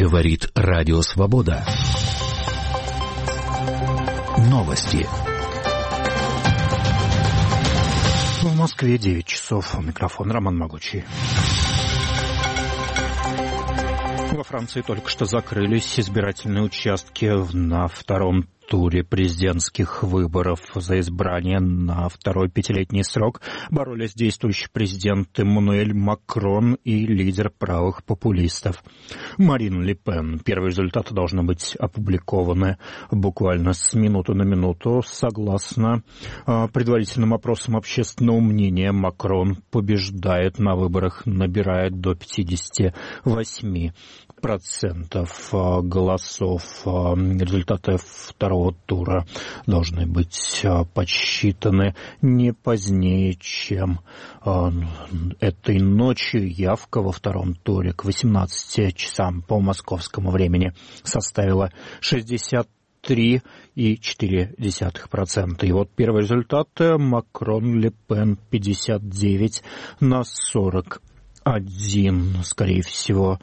Говорит Радио Свобода. Новости. В Москве 9 часов. У микрофона Роман Могучий. Во Франции только что закрылись избирательные участки на втором туре президентских выборов. За избрание на второй пятилетний срок боролись действующий президент Эммануэль Макрон и лидер правых популистов Марин Ле Пен. Первые результаты должны быть опубликованы буквально с минуты на минуту. Согласно предварительным опросам общественного мнения, Макрон побеждает на выборах, набирает до 58% голосов. Результаты второго тура должны быть подсчитаны не позднее, чем этой ночью. Явка во втором туре к 18 часам по московскому времени составила 63,4%. И вот первый результат: Макрон, Ле Пен 59-40. Скорее всего,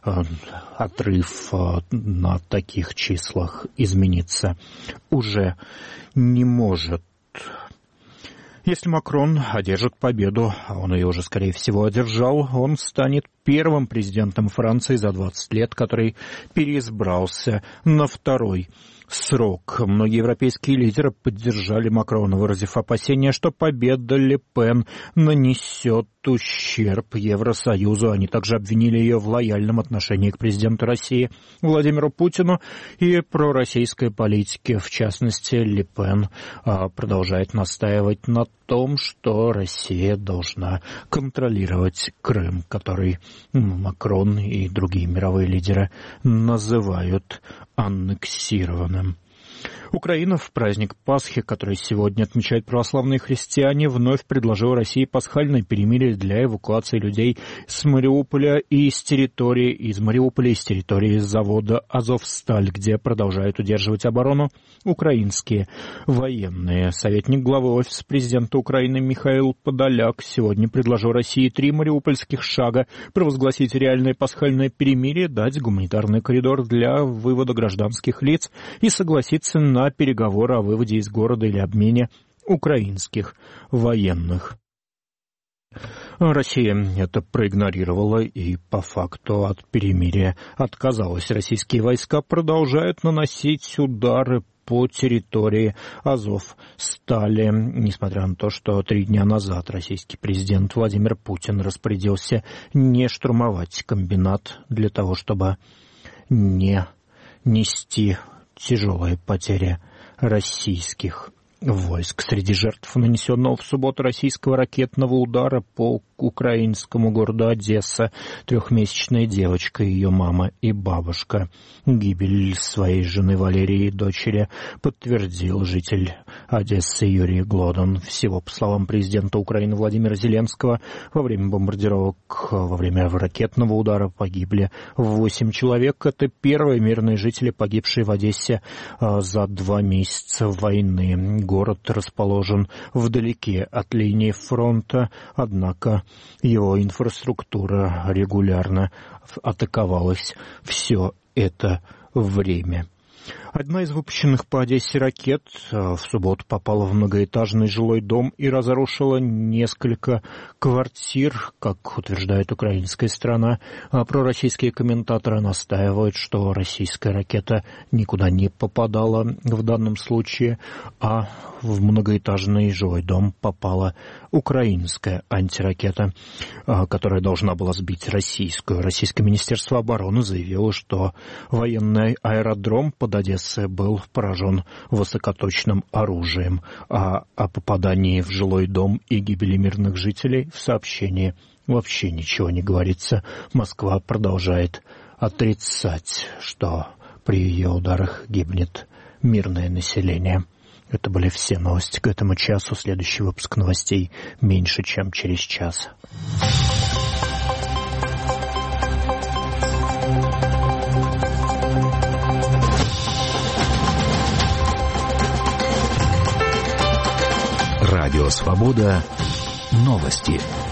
отрыв на таких числах измениться уже не может. Если Макрон одержит победу, а он ее уже, скорее всего, одержал, он станет первым президентом Франции за 20 лет, который переизбрался на второй срок. Многие европейские лидеры поддержали Макрона, выразив опасения, что победа Ле Пен нанесет ущерб Евросоюзу. Они также обвинили ее в лояльном отношении к президенту России Владимиру Путину и пророссийской политике. В частности, Ле Пен продолжает настаивать на том, что Россия должна контролировать Крым, который Макрон и другие мировые лидеры называют аннексированным. Украина в праздник Пасхи, который сегодня отмечают православные христиане, вновь предложила России пасхальное перемирие для эвакуации людей с Мариуполя и из территории завода «Азовсталь», где продолжают удерживать оборону украинские военные. Советник главы Офиса президента Украины Михаил Подоляк сегодня предложил России 3 мариупольских шага: провозгласить реальное пасхальное перемирие, дать гуманитарный коридор для вывода гражданских лиц и согласиться на переговоры о выводе из города или обмене украинских военных. Россия это проигнорировала и по факту от перемирия отказалась. Российские войска продолжают наносить удары по территории Азовстали, несмотря на то, что 3 дня назад российский президент Владимир Путин распорядился не штурмовать комбинат для того, чтобы не нести тяжелые потери российских войск. Среди жертв нанесенного в субботу российского ракетного удара по украинскому городу Одесса 3-месячная девочка, ее мама и бабушка. Гибель своей жены Валерии и дочери подтвердил житель Одессы Юрий Глодан. Всего, по словам президента Украины Владимира Зеленского, во время бомбардировок, во время ракетного удара погибли 8 человек. Это первые мирные жители, погибшие в Одессе за 2 месяца войны. Город расположен вдалеке от линии фронта, однако его инфраструктура регулярно атаковалась все это время. Одна из выпущенных по Одессе ракет в субботу попала в многоэтажный жилой дом и разрушила несколько квартир, как утверждает украинская сторона. Пророссийские комментаторы настаивают, что российская ракета никуда не попадала в данном случае, а в многоэтажный жилой дом попала украинская антиракета, которая должна была сбить российскую. Российское министерство обороны заявило, что военный аэродром под Одессой был поражен высокоточным оружием, а о попадании в жилой дом и гибели мирных жителей в сообщении вообще ничего не говорится. Москва продолжает отрицать, что при ее ударах гибнет мирное население. Это были все новости к этому часу. Следующий выпуск новостей меньше, чем через час. Радио Свобода. Новости.